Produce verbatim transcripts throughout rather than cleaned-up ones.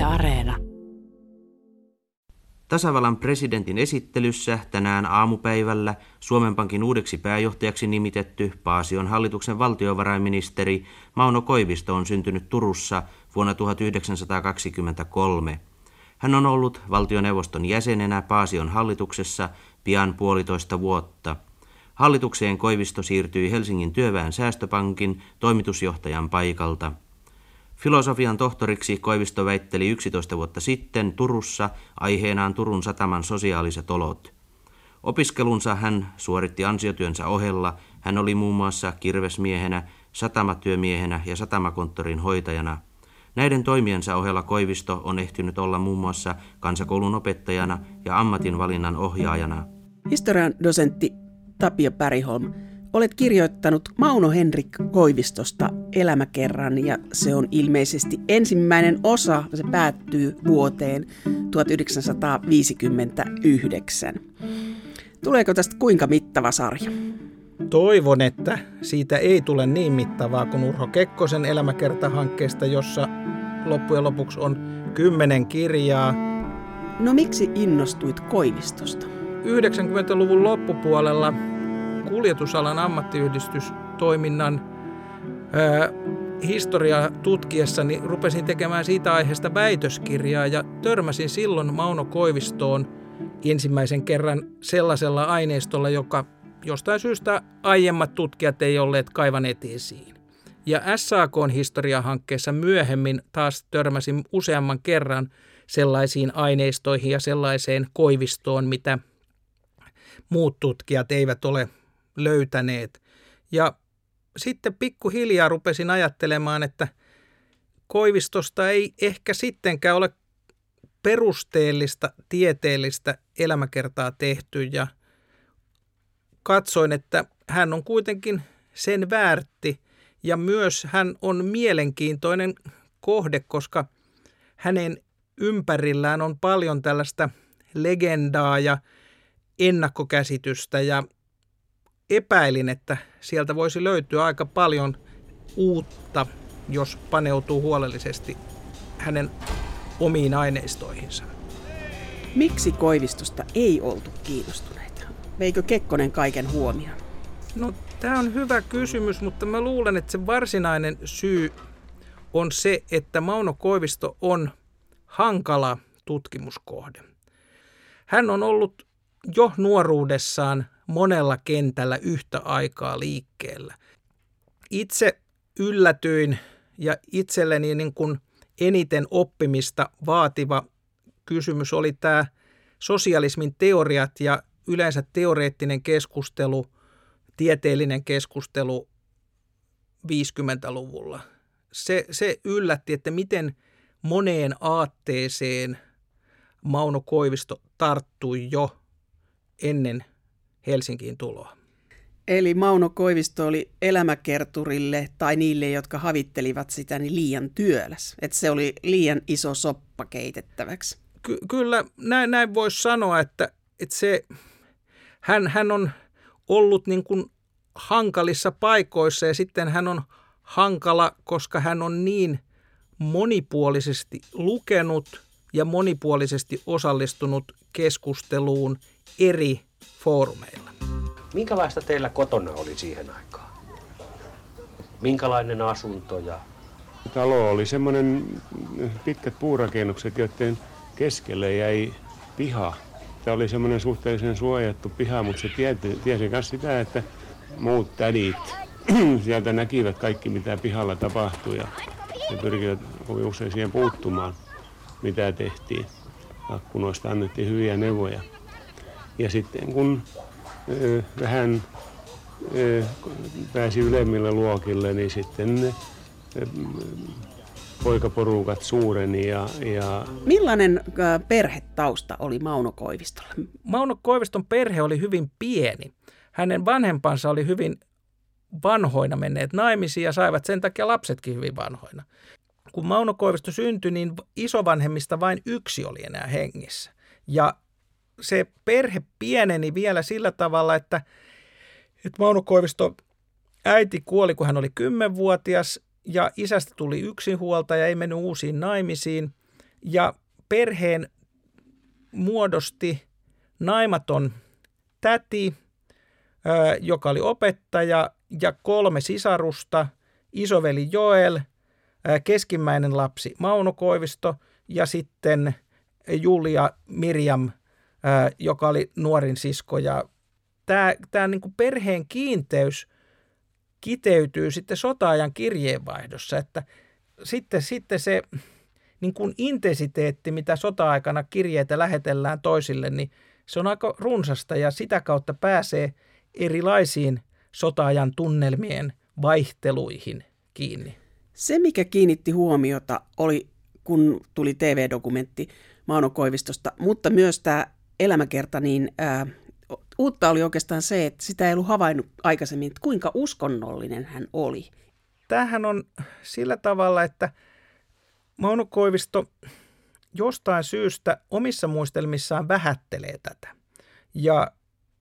Areena. Tasavallan presidentin esittelyssä tänään aamupäivällä Suomen Pankin uudeksi pääjohtajaksi nimitetty Paasion hallituksen valtiovarainministeri Mauno Koivisto on syntynyt Turussa vuonna tuhatyhdeksänsataakaksikymmentäkolme. Hän on ollut valtioneuvoston jäsenenä Paasion hallituksessa pian puolitoista vuotta. Hallitukseen Koivisto siirtyi Helsingin Työväen Säästöpankin toimitusjohtajan paikalta. Filosofian tohtoriksi Koivisto väitteli yksitoista vuotta sitten Turussa aiheenaan Turun sataman sosiaaliset olot. Opiskelunsa hän suoritti ansiotyönsä ohella. Hän oli muun muassa kirvesmiehenä, satamatyömiehenä ja satamakonttorin hoitajana. Näiden toimiensa ohella Koivisto on ehtinyt olla muun muassa kansakoulun opettajana ja ammatinvalinnan ohjaajana. Historian dosentti Tapio Bergholm, olet kirjoittanut Mauno Henrik Koivistosta elämäkerran ja se on ilmeisesti ensimmäinen osa. Se päättyy vuoteen tuhatyhdeksänsataaviisikymmentäyhdeksän. Tuleeko tästä kuinka mittava sarja? Toivon, että siitä ei tule niin mittavaa kuin Urho Kekkosen elämäkertahankkeesta, jossa loppujen lopuksi on kymmenen kirjaa. No miksi innostuit Koivistosta? yhdeksänkymmentäluvun loppupuolella kuljetusalan ammattiyhdistystoiminnan ää, historiaa tutkiessani rupesin tekemään siitä aiheesta väitöskirjaa ja törmäsin silloin Mauno Koivistoon ensimmäisen kerran sellaisella aineistolla, joka jostain syystä aiemmat tutkijat ei olleet kaivaneet esiin. Ja S A K:n historiahankkeessa myöhemmin taas törmäsin useamman kerran sellaisiin aineistoihin ja sellaiseen Koivistoon, mitä muut tutkijat eivät ole löytäneet. Ja sitten pikkuhiljaa rupesin ajattelemaan, että Koivistosta ei ehkä sittenkään ole perusteellista, tieteellistä elämäkertaa tehty ja katsoin, että hän on kuitenkin sen väärti ja myös hän on mielenkiintoinen kohde, koska hänen ympärillään on paljon tällaista legendaa ja ennakkokäsitystä ja epäilin, että sieltä voisi löytyä aika paljon uutta, jos paneutuu huolellisesti hänen omiin aineistoihinsa. Miksi Koivistosta ei oltu kiinnostuneita? Veikö Kekkonen kaiken huomioon? No, tämä on hyvä kysymys, mutta mä luulen, että se varsinainen syy on se, että Mauno Koivisto on hankala tutkimuskohde. Hän on ollut jo nuoruudessaan monella kentällä yhtä aikaa liikkeellä. Itse yllätyin ja itselleni niin kuin eniten oppimista vaativa kysymys oli tämä sosialismin teoriat ja yleensä teoreettinen keskustelu, tieteellinen keskustelu viisikymmentäluvulla. Se, se yllätti, että miten moneen aatteeseen Mauno Koivisto tarttui jo ennen Helsinkiin tuloa. Eli Mauno Koivisto oli elämäkerturille tai niille, jotka havittelivat sitä, niin liian työläs. Että se oli liian iso soppa keitettäväksi. Ky- kyllä näin, näin voisi sanoa, että, että se, hän, hän on ollut niin kuin hankalissa paikoissa ja sitten hän on hankala, koska hän on niin monipuolisesti lukenut ja monipuolisesti osallistunut keskusteluun eri foorumeilla. Minkälaista teillä kotona oli siihen aikaan? Minkälainen asunto? Ja... Talo oli semmoinen pitkät puurakennukset, joiden keskelle jäi piha. Tämä oli semmoinen suhteellisen suojattu piha, mutta se tiesi, tiesi myös sitä, että muut tädit sieltä näkivät kaikki, mitä pihalla tapahtui ja ne pyrkivät kovin usein siihen puuttumaan, mitä tehtiin. Akkunoista annettiin hyviä neuvoja. Ja sitten kun ö, vähän ö, pääsi ylemmille luokille, niin sitten ö, poikaporukat suureni. Ja, ja... Millainen perhetausta oli Mauno Koivistolla? Mauno Koiviston perhe oli hyvin pieni. Hänen vanhempansa oli hyvin vanhoina menneet naimisiin ja saivat sen takia lapsetkin hyvin vanhoina. Kun Mauno Koivisto syntyi, niin isovanhemmista vain yksi oli enää hengissä. Ja se perhe pieneni vielä sillä tavalla, että, että Mauno Koivisto äiti kuoli, kun hän oli kymmenvuotias ja isästä tuli yksinhuoltaja, ei mennyt uusiin naimisiin. Ja perheen muodosti naimaton täti, joka oli opettaja, ja kolme sisarusta, isoveli Joel, keskimmäinen lapsi Mauno Koivisto ja sitten Julia Mirjam, joka oli nuorin sisko. Ja tämä, tämä niin kuin perheen kiinteys kiteytyy sitten sota-ajan kirjeenvaihdossa, että sitten, sitten se niin kuin intensiteetti, mitä sota-aikana kirjeitä lähetellään toisille, niin se on aika runsasta ja sitä kautta pääsee erilaisiin sota-ajan tunnelmien vaihteluihin kiinni. Se, mikä kiinnitti huomiota, oli, kun tuli T V-dokumentti Mauno Koivistosta, mutta myös tämä elämäkerta, niin ää, uutta oli oikeastaan se, että sitä ei ollut havainnut aikaisemmin, että kuinka uskonnollinen hän oli. Tämähän on sillä tavalla, että Mauno Koivisto jostain syystä omissa muistelmissaan vähättelee tätä ja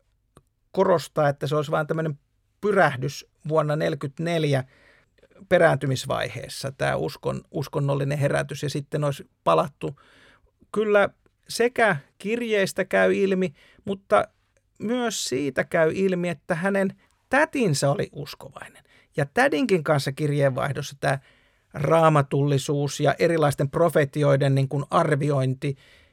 korostaa, että se olisi vain tämmöinen pyrähdys vuonna tuhatyhdeksänsataaneljäkymmentäneljä perääntymisvaiheessa, tämä uskon, uskonnollinen herätys, ja sitten olisi palattu. Kyllä sekä kirjeistä käy ilmi, mutta myös siitä käy ilmi, että hänen tätinsä oli uskovainen. Ja tädinkin kanssa kirjeenvaihdossa tämä raamatullisuus ja erilaisten profetioiden niin kuin arviointi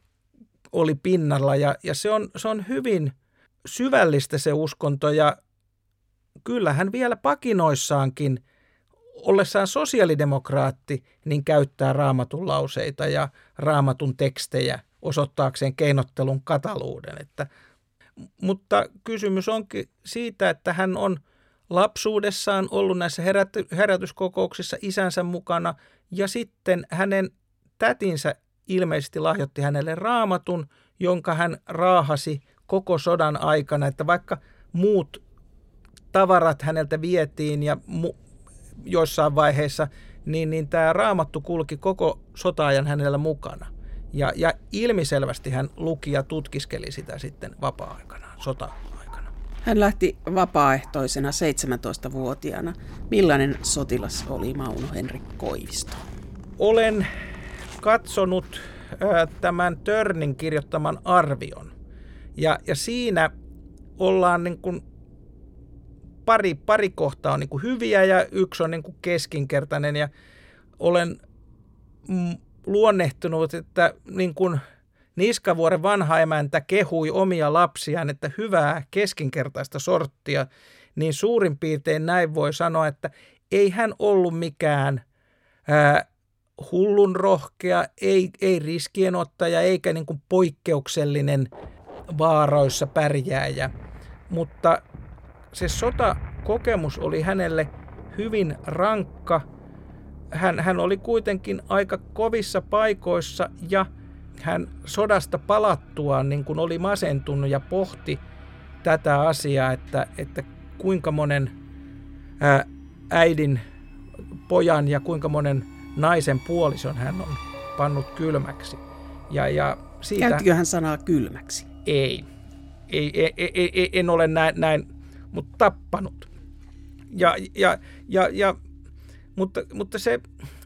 oli pinnalla, ja, ja se, on, se on hyvin syvällistä se uskonto, ja kyllähän vielä pakinoissaankin, ollessaan sosiaalidemokraatti, niin käyttää raamatun lauseita ja raamatun tekstejä osoittaakseen keinottelun kataluuden. Että, mutta kysymys onkin siitä, että hän on lapsuudessaan ollut näissä heräty, herätyskokouksissa isänsä mukana, ja sitten hänen tätinsä ilmeisesti lahjoitti hänelle raamatun, jonka hän raahasi koko sodan aikana, että vaikka muut tavarat häneltä vietiin ja mu- joissain vaiheissa, niin, niin tämä raamattu kulki koko sota-ajan hänellä mukana. Ja, ja ilmiselvästi hän luki ja tutkiskeli sitä sitten vapaa-aikana, sota-aikana. Hän lähti vapaaehtoisena seitsemäntoistavuotiaana. Millainen sotilas oli Mauno Henrik Koivisto? Olen katsonut ää, tämän Törnin kirjoittaman arvion. Ja, ja siinä ollaan niin kuin Pari, pari kohtaa on niin kuin hyviä ja yksi on niin kuin keskinkertainen, ja olen mm, luonnehtunut, että niin kuin Niskavuoren vanha emäntä kehui omia lapsiaan, että hyvää keskinkertaista sorttia, niin suurin piirtein näin voi sanoa, että ei hän ollut mikään ää, hullun rohkea, ei, ei riskienottaja eikä niin kuin poikkeuksellinen vaaroissa pärjääjä, mutta se sotakokemus oli hänelle hyvin rankka. Hän, hän oli kuitenkin aika kovissa paikoissa, ja hän sodasta palattuaan niin kuin oli masentunut ja pohti tätä asiaa, että, että kuinka monen ää, äidin, pojan ja kuinka monen naisen puolison hän on pannut kylmäksi. Ja, ja siitä, käyttikö hän sanaa kylmäksi? Ei. ei, ei, ei, ei en ole näin, näin mutta tappanut. Ja, ja, ja, ja, mutta, mutta se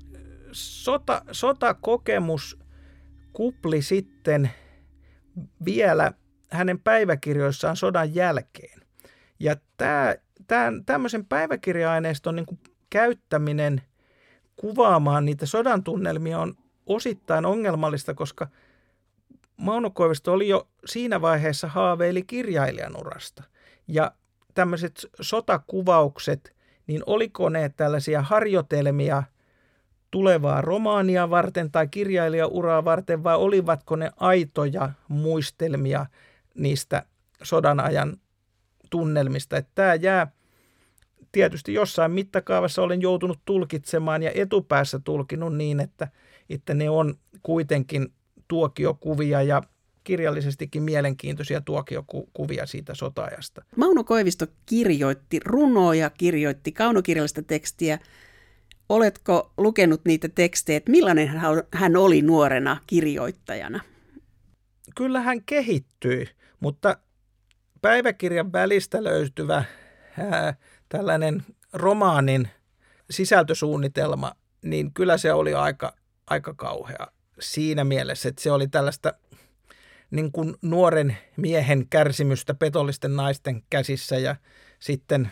sota, sotakokemus kupli sitten vielä hänen päiväkirjoissaan sodan jälkeen. Ja tämä, tämän, tämmöisen päiväkirja-aineiston niin kuin käyttäminen kuvaamaan niitä sodan tunnelmia on osittain ongelmallista, koska Mauno Koivisto oli jo siinä vaiheessa haaveili kirjailijan urasta. Ja tämmöiset sotakuvaukset, niin oliko ne tällaisia harjoitelmia tulevaa romaania varten tai kirjailijauraa varten, vai olivatko ne aitoja muistelmia niistä sodan ajan tunnelmista? Että tämä jää tietysti jossain mittakaavassa, olen joutunut tulkitsemaan ja etupäässä tulkinut niin, että, että ne on kuitenkin tuokiokuvia ja kirjallisestikin mielenkiintoisia tuokiokuvia siitä sota-ajasta. Mauno Koivisto kirjoitti runoja, kirjoitti kaunokirjallista tekstiä. Oletko lukenut niitä tekstejä? Millainen hän oli nuorena kirjoittajana? Kyllä hän kehittyi, mutta päiväkirjan välistä löytyvä ää, tällainen romaanin sisältösuunnitelma, niin kyllä se oli aika, aika kauhea. siinä mielessä, että se oli tällaista niin kuin nuoren miehen kärsimystä petollisten naisten käsissä ja sitten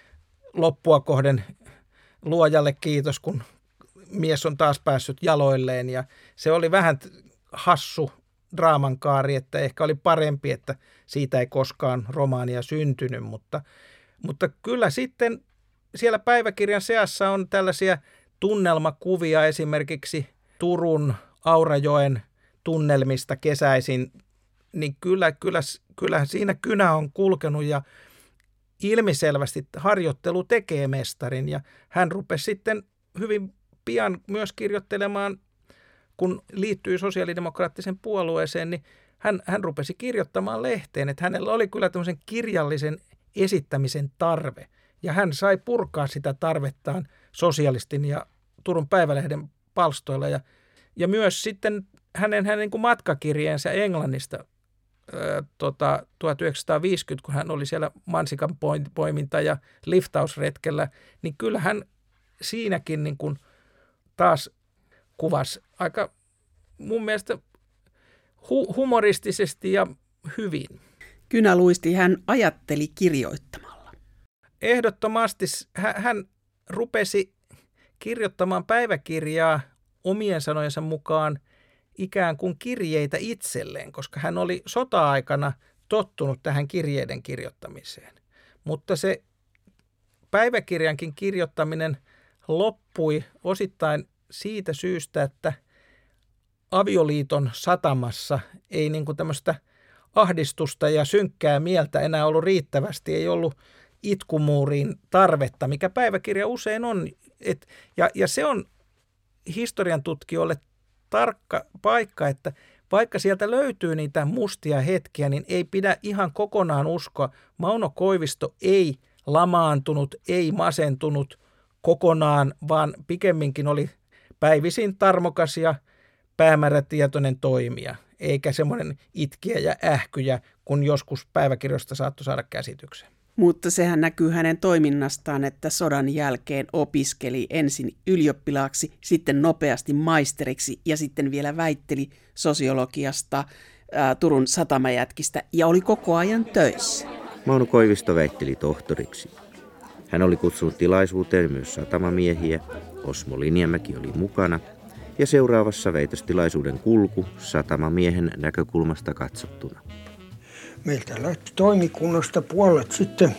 loppua kohden luojalle kiitos, kun mies on taas päässyt jaloilleen ja se oli vähän hassu draamankaari, että ehkä oli parempi, että siitä ei koskaan romaania syntynyt, mutta, mutta kyllä sitten siellä päiväkirjan seassa on tällaisia tunnelmakuvia esimerkiksi Turun Aurajoen tunnelmista kesäisin, niin kyllä, kyllä, kyllä siinä kynä on kulkenut ja ilmiselvästi harjoittelu tekee mestarin ja hän rupesi sitten hyvin pian myös kirjoittelemaan, kun liittyi sosiaalidemokraattisen puolueeseen, niin hän, hän rupesi kirjoittamaan lehteen, että hänellä oli kyllä tämmöisen kirjallisen esittämisen tarve ja hän sai purkaa sitä tarvettaan Sosialistin ja Turun Päivälehden palstoilla ja, ja myös sitten hänen, hänen niin kuin matkakirjeensä Englannista ää, tota, tuhatyhdeksänsataaviisikymmentä, kun hän oli siellä mansikan poiminta- ja liftausretkellä, niin kyllä hän siinäkin niin kuin taas kuvasi aika mun mielestä hu- humoristisesti ja hyvin. Kynäluisti hän ajatteli kirjoittamalla. Ehdottomasti hän rupesi kirjoittamaan päiväkirjaa omien sanojensa mukaan ikään kuin kirjeitä itselleen, koska hän oli sota-aikana tottunut tähän kirjeiden kirjoittamiseen. Mutta se päiväkirjankin kirjoittaminen loppui osittain siitä syystä, että avioliiton satamassa ei niin kuin tämmöistä ahdistusta ja synkkää mieltä enää ollut riittävästi, ei ollut itkumuuriin tarvetta, mikä päiväkirja usein on. Et, ja, ja se on historian tutkijoille tarkka paikka, että vaikka sieltä löytyy niitä mustia hetkiä, niin ei pidä ihan kokonaan uskoa. Mauno Koivisto ei lamaantunut, ei masentunut kokonaan, vaan pikemminkin oli päivisin tarmokas ja päämäärätietoinen toimija, eikä semmoinen itkiä ja ähkyjä, kun joskus päiväkirjoista saattoi saada käsityksen. Mutta sehän näkyy hänen toiminnastaan, että sodan jälkeen opiskeli ensin ylioppilaaksi, sitten nopeasti maisteriksi ja sitten vielä väitteli sosiologiasta ää, Turun satamajätkistä ja oli koko ajan töissä. Mauno Koivisto väitteli tohtoriksi. Hän oli kutsunut tilaisuuteen myös satamamiehiä, Osmo Linjamäki oli mukana ja seuraavassa väitöstilaisuuden kulku satamamiehen näkökulmasta katsottuna. Meiltä lähti toimikunnasta puolet sitten,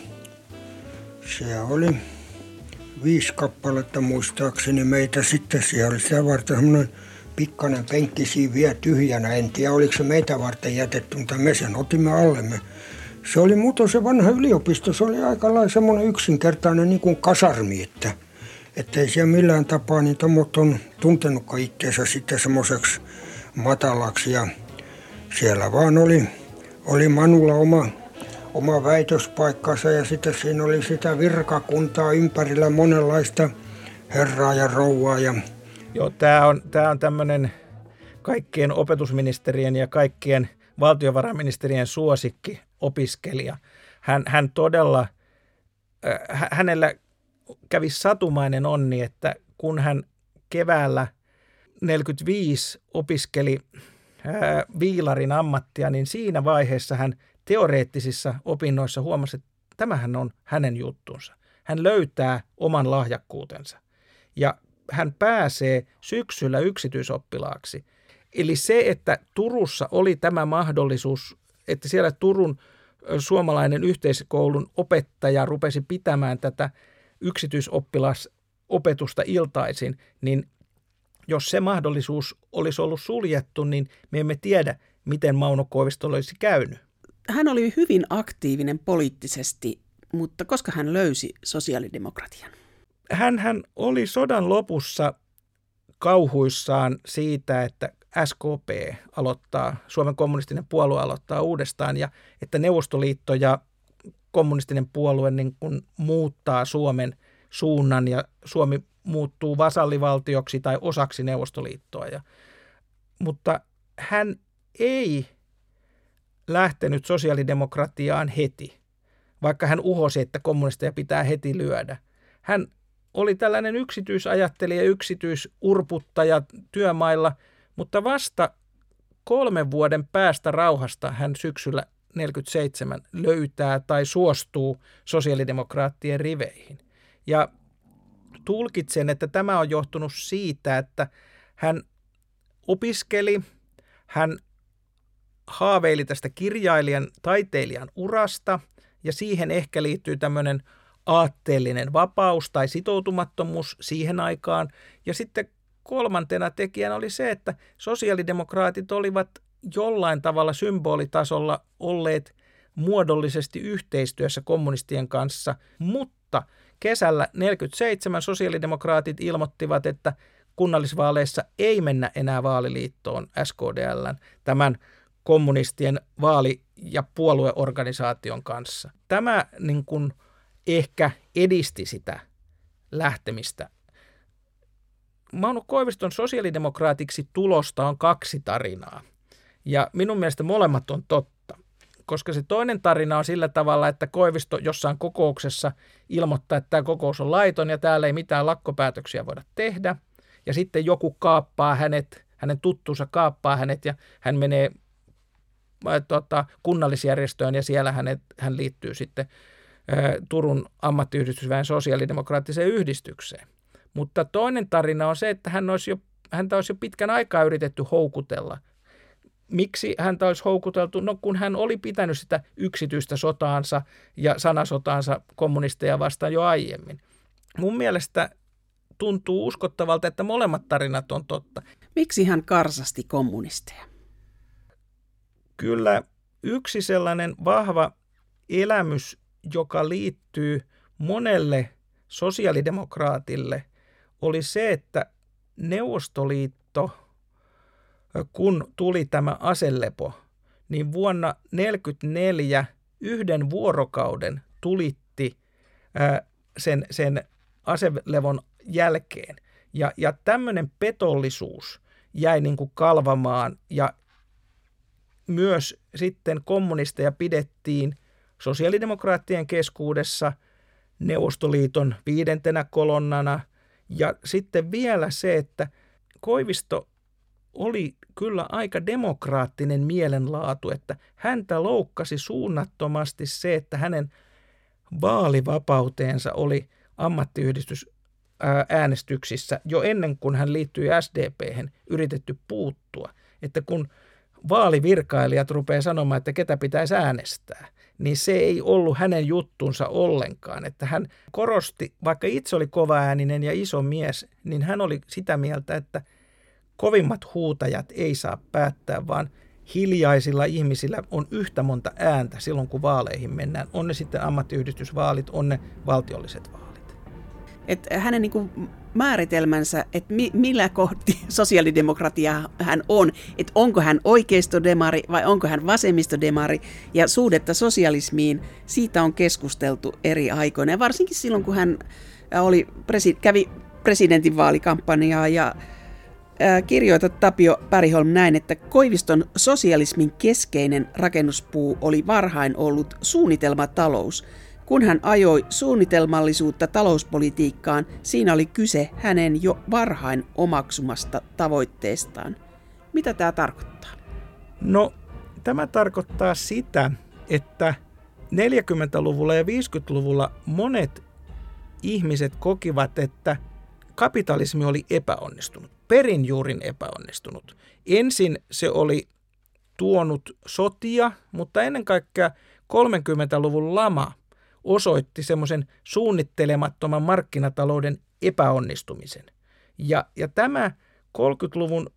siellä oli viisi kappaletta muistaakseni meitä sitten, siellä oli sitä varten semmoinen pikkainen penkki siinä vielä tyhjänä, en tiedä oliko se meitä varten jätetty, mutta me sen otimme allemme. Se oli muuten se vanha yliopisto, se oli aika lailla semmoinen yksinkertainen niin kuin kasarmi, että ettei siellä millään tapaa niin tommot on tuntenutkaan itseensä sitten semmoiseksi matalaksi ja siellä vaan oli, oli Manulla oma, oma väitöspaikkansa ja sitten siinä oli sitä virkakuntaa ympärillä monenlaista herraa ja rouvaa. Ja Joo, tämä on, tämä on tämmöinen kaikkien opetusministerien ja kaikkien valtiovarainministerien suosikki opiskelija. Hän, hän todella, äh, hänellä kävi satumainen onni, että kun hän keväällä neljäkymmentäviisi opiskeli ää, viilarin ammattia, niin siinä vaiheessa hän teoreettisissa opinnoissa huomasi, että tämähän on hänen juttunsa. Hän löytää oman lahjakkuutensa ja hän pääsee syksyllä yksityisoppilaaksi. Eli se, että Turussa oli tämä mahdollisuus, että siellä Turun suomalainen yhteiskoulun opettaja rupesi pitämään tätä yksityisoppilasopetusta iltaisin, niin jos se mahdollisuus olisi ollut suljettu, niin me emme tiedä, miten Mauno Koivistolle olisi käynyt. Hän oli hyvin aktiivinen poliittisesti, mutta koska hän löysi sosiaalidemokratian? Hän, hän oli sodan lopussa kauhuissaan siitä, että S K P aloittaa, Suomen kommunistinen puolue aloittaa uudestaan ja että Neuvostoliitto ja kommunistinen puolue niin kuin muuttaa Suomen suunnan ja Suomi muuttuu vasallivaltioksi tai osaksi Neuvostoliittoa. Ja, mutta hän ei lähtenyt sosiaalidemokratiaan heti, vaikka hän uhosi, että kommunisteja pitää heti lyödä. Hän oli tällainen yksityisajattelija, yksityisurputtaja työmailla, Mutta vasta kolmen vuoden päästä rauhasta hän syksyllä neljäkymmentäseitsemän löytää tai suostuu sosiaalidemokraattien riveihin. Ja tulkitsen, että tämä on johtunut siitä, että hän opiskeli, hän haaveili tästä kirjailijan, taiteilijan urasta ja siihen ehkä liittyy tämmöinen aatteellinen vapaus tai sitoutumattomuus siihen aikaan. Ja sitten kolmantena tekijänä oli se, että sosiaalidemokraatit olivat jollain tavalla symbolitasolla olleet muodollisesti yhteistyössä kommunistien kanssa, mutta kesällä neljäkymmentäseitsemän sosiaalidemokraatit ilmoittivat, että kunnallisvaaleissa ei mennä enää vaaliliittoon S K D L:n tämän kommunistien vaali- ja puolueorganisaation kanssa. Tämä niin kuin ehkä edisti sitä lähtemistä. Mauno Koiviston sosiaalidemokraatiksi tulosta on kaksi tarinaa. Ja minun mielestä molemmat on totta, koska se toinen tarina on sillä tavalla, että Koivisto jossain kokouksessa ilmoittaa, että tämä kokous on laiton ja täällä ei mitään lakkopäätöksiä voida tehdä. Ja sitten joku kaappaa hänet, hänen tuttuunsa kaappaa hänet ja hän menee äh, tota, kunnallisjärjestöön ja siellä hänet, hän liittyy sitten äh, Turun ammattiyhdistysväen sosiaalidemokraattiseen yhdistykseen. Mutta toinen tarina on se, että hän olisi jo, häntä olisi jo pitkän aikaa yritetty houkutella. Miksi häntä olisi houkuteltu? No kun hän oli pitänyt sitä yksityistä sotaansa ja sanasotaansa kommunisteja vastaan jo aiemmin. Mun mielestä tuntuu uskottavalta, että molemmat tarinat on totta. Miksi hän karsasti kommunisteja? Kyllä yksi sellainen vahva elämys, joka liittyy monelle sosiaalidemokraatille, oli se, että Neuvostoliitto, kun tuli tämä aselepo, niin vuonna tuhatyhdeksänsataaneljäkymmentäneljä yhden vuorokauden tulitti ää, sen, sen aselevon jälkeen. Ja, ja tämmöinen petollisuus jäi niin kuin kalvamaan ja myös sitten kommunisteja pidettiin sosiaalidemokraattien keskuudessa Neuvostoliiton viidentenä kolonnana. Ja sitten vielä se, että Koivisto oli kyllä aika demokraattinen mielenlaatu, että häntä loukkasi suunnattomasti se, että hänen vaalivapauteensa oli ammattiyhdistysäänestyksissä jo ennen kuin hän liittyi S D P:hen yritetty puuttua. Että kun vaalivirkailijat rupeaa sanomaan, että ketä pitäisi äänestää, niin se ei ollut hänen juttunsa ollenkaan. Että hän korosti, vaikka itse oli kovaääninen ja iso mies, niin hän oli sitä mieltä, että kovimmat huutajat ei saa päättää, vaan hiljaisilla ihmisillä on yhtä monta ääntä silloin, kun vaaleihin mennään. On ne sitten ammattiyhdistysvaalit, on ne valtiolliset vaalit. Et hänen niin kuin määritelmänsä, että mi, millä kohti sosiaalidemokratia hän on, että onko hän oikeistodemari vai onko hän vasemmistodemari, ja suhdetta sosialismiin, siitä on keskusteltu eri aikoina. Ja varsinkin silloin, kun hän oli, kävi presidentinvaalikampanjaa ja kirjoitat Tapio Bergholm näin, että Koiviston sosialismin keskeinen rakennuspuu oli varhain ollut suunnitelmatalous. Kun hän ajoi suunnitelmallisuutta talouspolitiikkaan, siinä oli kyse hänen jo varhain omaksumasta tavoitteestaan. Mitä tämä tarkoittaa? No, tämä tarkoittaa sitä, että neljäkymmentäluvulla ja viisikymmentäluvulla monet ihmiset kokivat, että kapitalismi oli epäonnistunut, perinjuurin epäonnistunut. Ensin se oli tuonut sotia, mutta ennen kaikkea kolmekymmentäluvun lama osoitti semmoisen suunnittelemattoman markkinatalouden epäonnistumisen. Ja, ja tämä kolmekymmentäluvun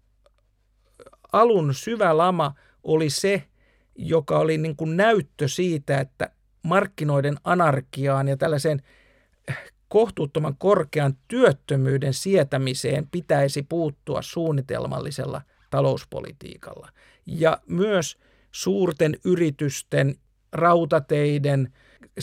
alun syvä lama oli se, joka oli niin kuin näyttö siitä, että markkinoiden anarkiaan ja tällaiseen kohtuuttoman korkean työttömyyden sietämiseen pitäisi puuttua suunnitelmallisella talouspolitiikalla. Ja myös suurten yritysten, rautateiden,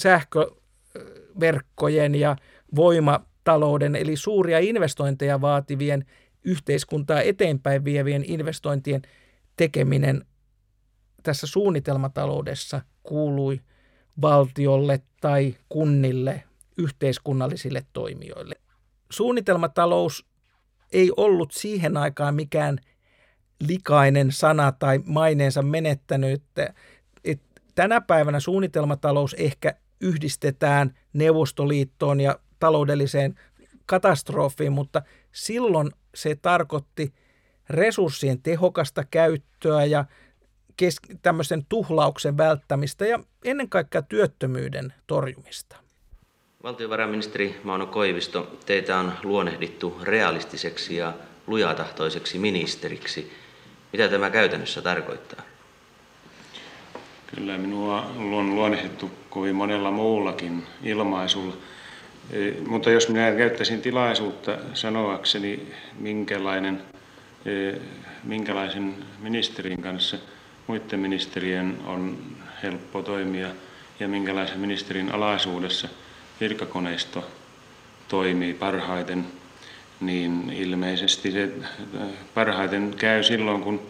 sähköverkkojen ja voimatalouden, eli suuria investointeja vaativien yhteiskuntaa eteenpäin vievien investointien tekeminen tässä suunnitelmataloudessa kuului valtiolle tai kunnille, yhteiskunnallisille toimijoille. Suunnitelmatalous ei ollut siihen aikaan mikään likainen sana tai maineensa menettänyt. Että, että tänä päivänä suunnitelmatalous ehkä yhdistetään Neuvostoliittoon ja taloudelliseen katastrofiin, mutta silloin se tarkoitti resurssien tehokasta käyttöä ja kes- tämmöisen tuhlauksen välttämistä ja ennen kaikkea työttömyyden torjumista. Valtiovarainministeri Mauno Koivisto, teitä on luonnehdittu realistiseksi ja lujatahtoiseksi ministeriksi. Mitä tämä käytännössä tarkoittaa? Kyllä minua on luonnehdittu kovin monella muullakin ilmaisulla. E, mutta jos minä käyttäisin tilaisuutta sanoakseni, minkälainen, e, minkälaisen ministerin kanssa muiden ministerien on helppo toimia ja minkälaisen ministerin alaisuudessa virkakoneisto toimii parhaiten, niin ilmeisesti se parhaiten käy silloin, kun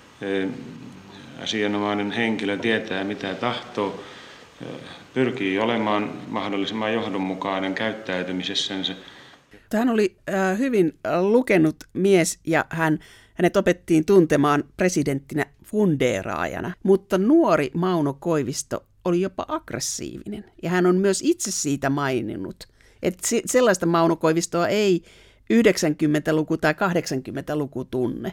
asianomainen henkilö tietää, mitä tahtoo, pyrkii olemaan mahdollisimman johdonmukainen käyttäytymisessänsä. Hän oli hyvin lukenut mies ja hän, hänet opettiin tuntemaan presidenttinä fundeeraajana, mutta nuori Mauno Koivisto oli jopa aggressiivinen. Ja hän on myös itse siitä maininnut, että sellaista Mauno Koivistoa ei yhdeksänkymmentäluku tai kahdeksankymmentäluku tunne.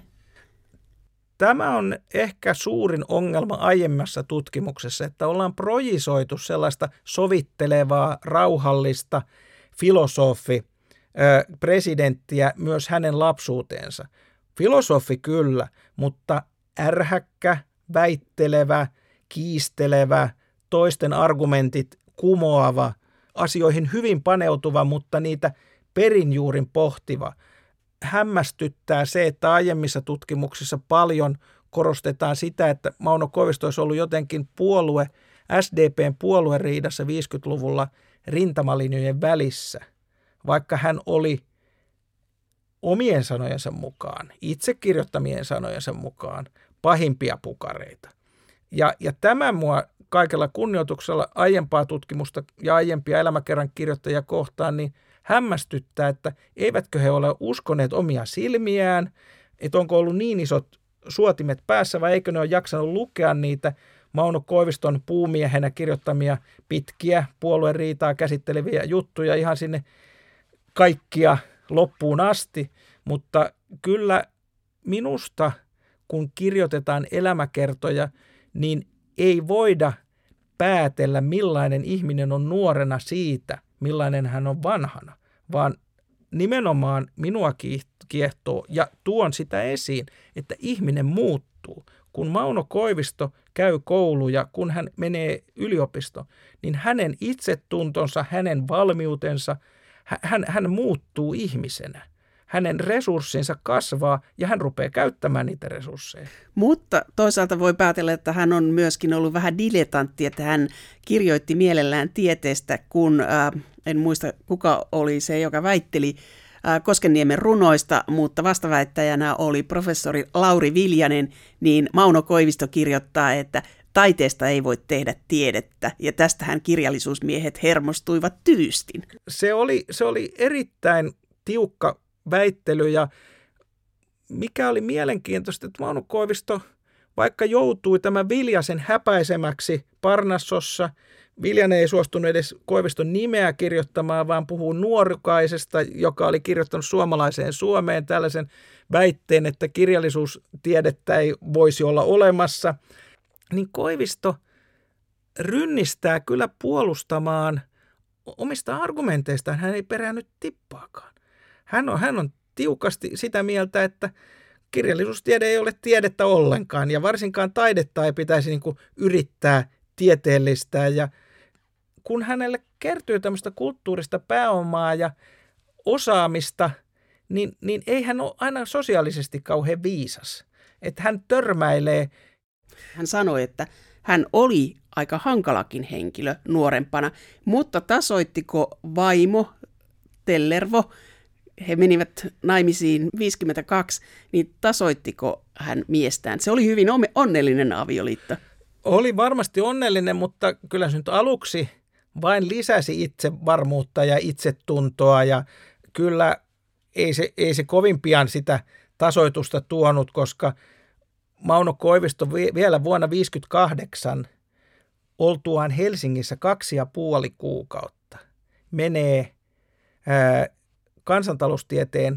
Tämä on ehkä suurin ongelma aiemmassa tutkimuksessa, että ollaan projisoitu sellaista sovittelevaa, rauhallista filosofi, presidenttiä myös hänen lapsuuteensa. Filosofi kyllä, mutta ärhäkkä, väittelevä, kiistelevä, toisten argumentit kumoava, asioihin hyvin paneutuva, mutta niitä perinjuurin pohtiva. Hämmästyttää se, että aiemmissa tutkimuksissa paljon korostetaan sitä, että Mauno Koivisto olisi ollut jotenkin puolue, S D P:n puolueriidassa viisikymmentäluvulla rintamalinjojen välissä, vaikka hän oli omien sanojensa mukaan, itse kirjoittamien sanojensa mukaan, pahimpia pukareita. Ja, ja tämä mua kaikella kunnioituksella aiempaa tutkimusta ja aiempia elämäkerran kirjoittajia kohtaan, niin hämmästyttää, että eivätkö he ole uskoneet omia silmiään, että onko ollut niin isot suotimet päässä vai eikö ne ole jaksanut lukea niitä Mauno Koiviston puumiehenä kirjoittamia pitkiä puolueen riitaa käsitteleviä juttuja ihan sinne kaikkia loppuun asti, mutta kyllä minusta kun kirjoitetaan elämäkertoja, niin ei voida päätellä millainen ihminen on nuorena siitä, millainen hän on vanhana, vaan nimenomaan minua kiehtoo ja tuon sitä esiin, että ihminen muuttuu. Kun Mauno Koivisto käy kouluja, kun hän menee yliopistoon, niin hänen itsetuntonsa, hänen valmiutensa, hän, hän muuttuu ihmisenä. Hänen resurssinsa kasvaa ja hän rupeaa käyttämään niitä resursseja. Mutta toisaalta voi päätellä, että hän on myöskin ollut vähän dilettantti, että hän kirjoitti mielellään tieteestä, kun äh, en muista kuka oli se, joka väitteli äh, Koskenniemen runoista, mutta vastaväittäjänä oli professori Lauri Viljanen, niin Mauno Koivisto kirjoittaa, että taiteesta ei voi tehdä tiedettä, ja tästähän kirjallisuusmiehet hermostuivat tyystin. Se oli, se oli erittäin tiukka väittely, ja mikä oli mielenkiintoista, että Mauno Koivisto, vaikka joutui tämän Viljasen häpäisemäksi Parnassossa, Viljanen ei suostunut edes Koiviston nimeä kirjoittamaan, vaan puhuu Nuorukaisesta, joka oli kirjoittanut Suomalaiseen Suomeen tällaisen väitteen, että kirjallisuustiedettä ei voisi olla olemassa, niin Koivisto rynnistää kyllä puolustamaan omista argumenteistaan. Hän ei peräännyt tippaakaan. Hän on, hän on tiukasti sitä mieltä, että kirjallisuustiede ei ole tiedettä ollenkaan ja varsinkaan taidetta ei pitäisi niin kuin yrittää tieteellistää. Ja kun hänelle kertyy tämmöistä kulttuurista pääomaa ja osaamista, niin, niin ei hän ole aina sosiaalisesti kauhean viisas. Että hän törmäilee. Hän sanoi, että hän oli aika hankalakin henkilö nuorempana, mutta tasoittiko vaimo Tellervo, he menivät naimisiin viisikymmentäkaksi, niin tasoittiko hän miestään? Se oli hyvin onnellinen avioliitto. Oli varmasti onnellinen, mutta kyllä se nyt aluksi vain lisäsi itsevarmuutta ja itsetuntoa ja kyllä ei se, ei se kovin pian sitä tasoitusta tuonut, koska Mauno Koivisto vielä vuonna tuhatyhdeksänsataaviisikymmentäkahdeksan oltuaan Helsingissä kaksi ja puoli kuukautta menee ää, kansantaloustieteen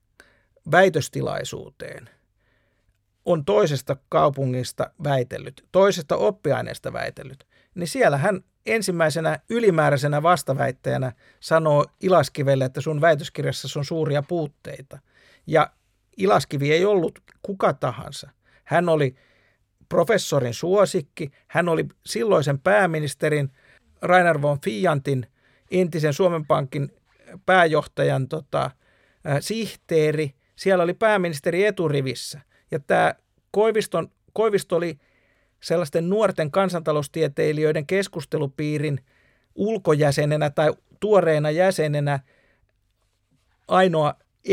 väitöstilaisuuteen. On toisesta kaupungista väitellyt, toisesta oppiaineesta väitellyt, niin siellä hän ensimmäisenä ylimääräisenä vastaväittäjänä sanoo Ilaskivelle, että sun väitöskirjassa on suuria puutteita. Ja Ilaskivi ei ollut kuka tahansa. Hän oli professorin suosikki, hän oli silloisen pääministerin Rainer von Viantin, entisen Suomen Pankin pääjohtajan tota, äh, sihteeri. Siellä oli pääministeri eturivissä. Ja tämä Koiviston, Koivisto oli sellaisten nuorten kansantaloustieteilijöiden keskustelupiirin ulkojäsenenä tai tuoreena jäsenenä ainoa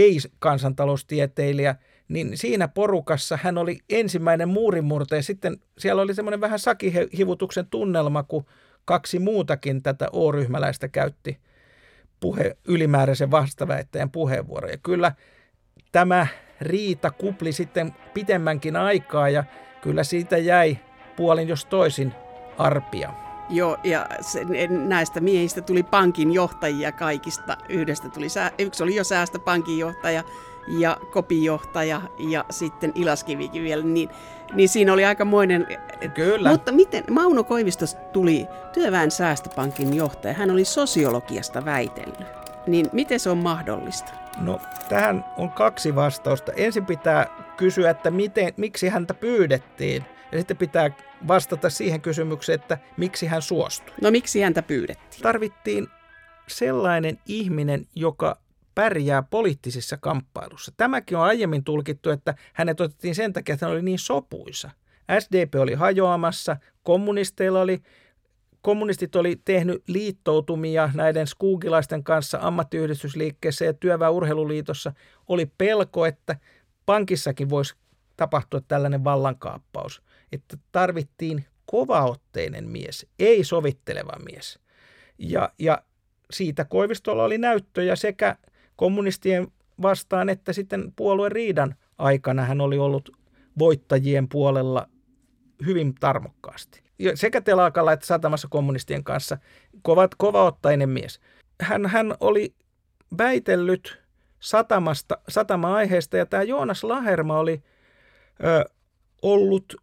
ei-kansantaloustieteilijä, niin siinä porukassa hän oli ensimmäinen muurinmurtaja. Sitten siellä oli semmoinen vähän sakihivutuksen tunnelma, kun kaksi muutakin tätä O-ryhmäläistä käytti puhe, ylimääräisen vastaväittäjän puheenvuoroja. Kyllä tämä riita kupli sitten pitemmänkin aikaa ja kyllä siitä jäi puolin jos toisin arpia. Joo, ja se, näistä miehistä tuli pankin johtajia kaikista. Yhdestä tuli, yksi oli jo säästöpankin johtaja ja Kopin johtaja ja sitten Ilaskivikin vielä, niin, niin siinä oli aikamoinen. Kyllä. Mutta miten Mauno Koivisto tuli Työväen säästöpankin johtaja? Hän oli sosiologiasta väitellyt. Niin miten se on mahdollista? No, tähän on kaksi vastausta. Ensin pitää kysyä, että miten, miksi häntä pyydettiin. Ja sitten pitää vastata siihen kysymykseen, että miksi hän suostui. No miksi häntä pyydettiin? Tarvittiin sellainen ihminen, joka pärjää poliittisissa kamppailussa. Tämäkin on aiemmin tulkittu, että hänet otettiin sen takia, että hän oli niin sopuisa. S D P oli hajoamassa, kommunisteilla oli, kommunistit oli tehnyt liittoutumia näiden skuugilaisten kanssa ammattiyhdistysliikkeessä ja Työväen Urheiluliitossa. Oli pelko, että pankissakin voisi tapahtua tällainen vallankaappaus. Että tarvittiin kovaotteinen mies, ei sovitteleva mies. Ja, ja siitä Koivistolla oli näyttöjä sekä kommunistien vastaan että sitten puolueen riidan aikana hän oli ollut voittajien puolella hyvin tarmokkaasti. Ja sekä telakalla että satamassa kommunistien kanssa kovat, kovaottainen mies. Hän, hän oli väitellyt satamasta, satama-aiheesta ja tämä Joonas Laherma oli ö, ollut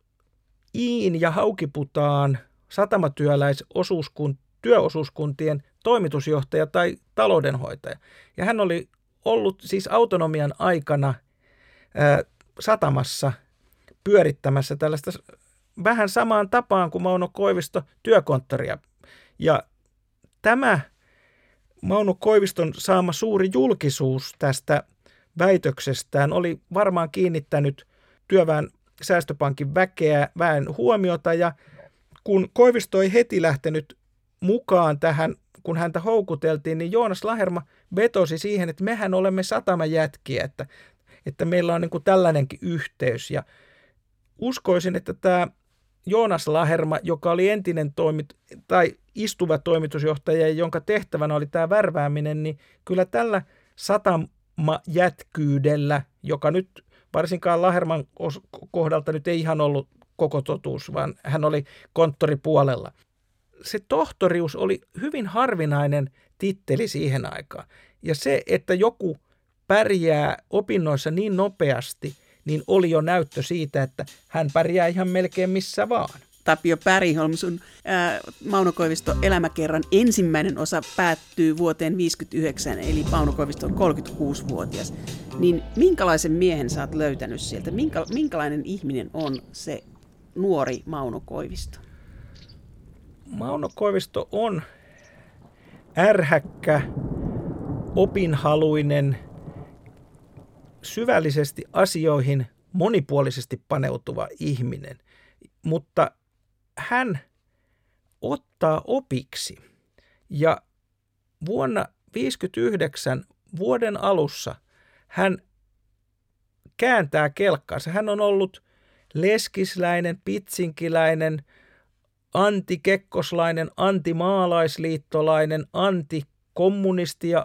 Iin ja Haukiputaan satamatyöläisosuuskun, työosuuskuntien toimitusjohtaja tai taloudenhoitaja. Ja hän oli ollut siis autonomian aikana ää, satamassa pyörittämässä tällaista vähän samaan tapaan kuin Mauno Koivisto työkonttoria. Ja tämä Mauno Koiviston saama suuri julkisuus tästä väitöksestään oli varmaan kiinnittänyt Työväen säästöpankin väkeä väen huomiota, ja kun Koivisto ei heti lähtenyt mukaan tähän, kun häntä houkuteltiin, niin Joonas Laherma vetosi siihen, että mehän olemme satamajätkiä, että, että meillä on niin kuin tällainenkin yhteys. Ja uskoisin, että tämä Joonas Laherma, joka oli entinen toimit, tai istuva toimitusjohtaja, jonka tehtävänä oli tämä värvääminen, niin kyllä tällä satamajätkyydellä, joka nyt varsinkaan Laherman kohdalta nyt ei ihan ollut koko totuus, vaan hän oli konttoripuolella. Se tohtorius oli hyvin harvinainen titteli siihen aikaan. Ja se, että joku pärjää opinnoissa niin nopeasti, niin oli jo näyttö siitä, että hän pärjää ihan melkein missä vaan. Tapio Bergholm, sun ää, Mauno Koivisto elämäkerran ensimmäinen osa päättyy vuoteen viisikymmentäyhdeksän, eli Mauno Koivisto on kolmekymmentäkuusivuotias. Niin minkälaisen miehen sä oot löytänyt sieltä? Minkä, minkälainen ihminen on se nuori Mauno Koivisto? Mauno Koivisto on ärhäkkä, opinhaluinen, syvällisesti asioihin monipuolisesti paneutuva ihminen, mutta hän ottaa opiksi. Ja vuonna tuhatyhdeksänsataaviisikymmentäyhdeksän vuoden alussa hän kääntää kelkkaansa. Hän on ollut leskisläinen, pitsinkiläinen, antikekkoslainen, antimaalaisliittolainen, antikommunisti ja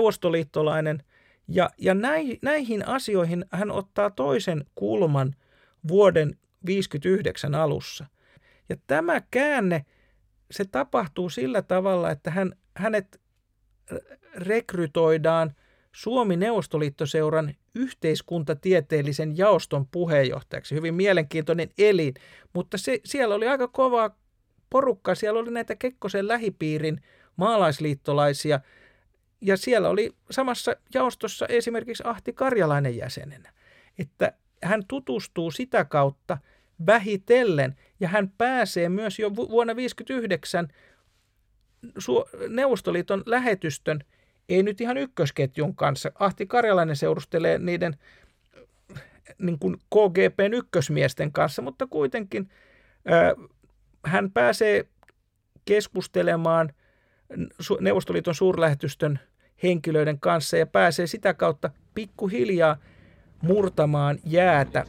antineuvostoliittolainen. Ja, ja näihin asioihin hän ottaa toisen kulman vuoden viisikymmentäyhdeksän alussa. Ja tämä käänne, se tapahtuu sillä tavalla, että hän, hänet rekrytoidaan Suomi-Neuvostoliittoseuran yhteiskuntatieteellisen jaoston puheenjohtajaksi. Hyvin mielenkiintoinen elin, mutta se, siellä oli aika kovaa porukkaa. Siellä oli näitä Kekkosen lähipiirin maalaisliittolaisia ja siellä oli samassa jaostossa esimerkiksi Ahti Karjalainen jäsenenä. Että hän tutustuu sitä kautta vähitellen ja hän pääsee myös jo vuonna tuhatyhdeksänsataaviisikymmentäyhdeksän Neuvostoliiton lähetystön, ei nyt ihan ykkösketjun kanssa. Ahti Karjalainen seurustelee niiden niin kuin K G P:n ykkösmiesten kanssa, mutta kuitenkin äh, hän pääsee keskustelemaan Neuvostoliiton suurlähetystön henkilöiden kanssa ja pääsee sitä kautta pikkuhiljaa murtamaan jäätä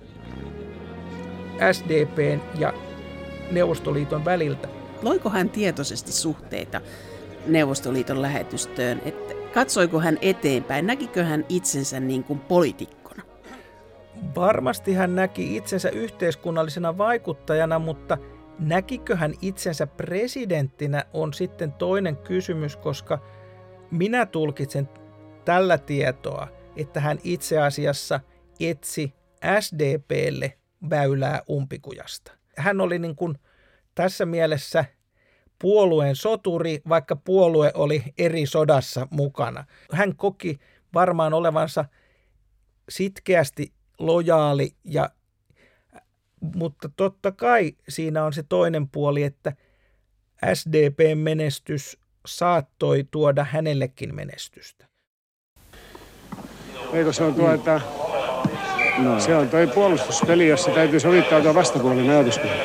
S D P:n ja Neuvostoliiton väliltä. Loiko hän tietoisesti suhteita Neuvostoliiton lähetystöön? Että katsoiko hän eteenpäin? Näkikö hän itsensä niin kuin poliitikkona? Varmasti hän näki itsensä yhteiskunnallisena vaikuttajana, mutta näkikö hän itsensä presidenttinä on sitten toinen kysymys, koska minä tulkitsen tällä tietoa, että hän itse asiassa etsi S D P:lle väylää umpikujasta. Hän oli niin kuin tässä mielessä puolueen soturi, vaikka puolue oli eri sodassa mukana. Hän koki varmaan olevansa sitkeästi lojaali, ja, mutta totta kai siinä on se toinen puoli, että S D P:n menestys saattoi tuoda hänellekin menestystä. Eikö se on tuota, no. se on toi puolustuspeli, jossa täytyy sovittautua vastapuolen ajatuskuntaan.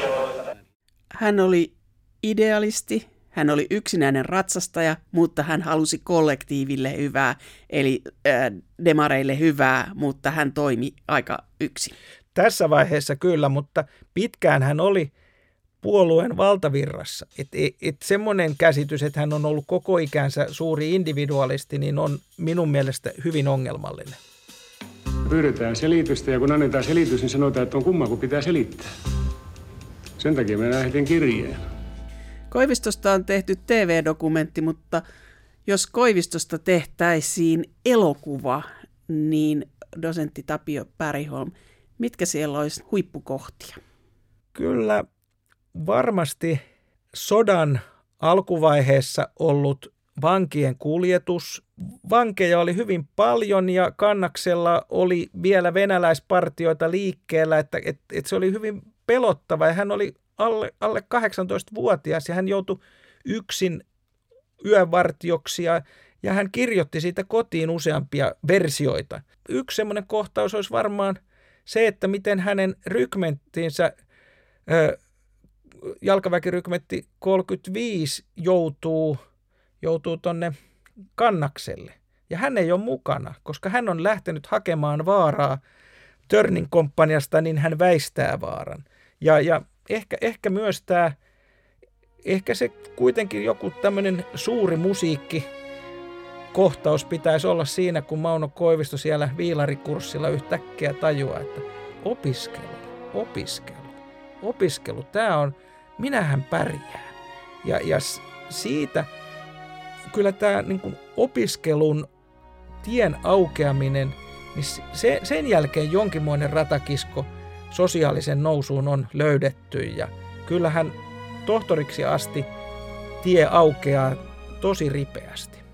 Hän oli idealisti, hän oli yksinäinen ratsastaja, mutta hän halusi kollektiiville hyvää, eli äh, demareille hyvää, mutta hän toimi aika yksin. Tässä vaiheessa kyllä, mutta pitkään hän oli puolueen valtavirrassa. Et, et, et semmoinen käsitys, että hän on ollut koko ikänsä suuri individualisti, niin on minun mielestä hyvin ongelmallinen. Pyydetään selitystä ja kun annetaan selitys, niin sanotaan, että on kumma, kun pitää selittää. Sen takia me lähetin kirjeen. Koivistosta on tehty T V-dokumentti, mutta jos Koivistosta tehtäisiin elokuva, niin dosentti Tapio Bergholm, mitkä siellä olisi huippukohtia? Kyllä varmasti sodan alkuvaiheessa ollut vankien kuljetus. Vankeja oli hyvin paljon ja Kannaksella oli vielä venäläispartioita liikkeellä, että, että, että se oli hyvin pelottava ja hän oli alle, alle kahdeksantoistavuotias ja hän joutui yksin yövartioksi ja, ja hän kirjoitti siitä kotiin useampia versioita. Yksi semmoinen kohtaus olisi varmaan se, että miten hänen rykmenttinsä, ö, jalkaväkirykmentti kolmekymmentäviisi joutuu, joutuu tonne Kannakselle. Ja hän ei ole mukana, koska hän on lähtenyt hakemaan vaaraa Törnin komppaniasta, niin hän väistää vaaran. Ja, ja ehkä, ehkä myös tämä, ehkä se kuitenkin joku tämmöinen suuri musiikki kohtaus pitäisi olla siinä, kun Mauno Koivisto siellä viilarikurssilla yhtäkkiä tajuaa, että opiskelu, opiskelu, opiskelu, tämä on, minähän pärjään. Ja, ja siitä kyllä tämä niin kuin opiskelun tien aukeaminen, niin se, sen jälkeen jonkinmoinen ratakisko sosiaalisen nousuun on löydetty ja kyllähän tohtoriksi asti tie aukeaa tosi ripeästi.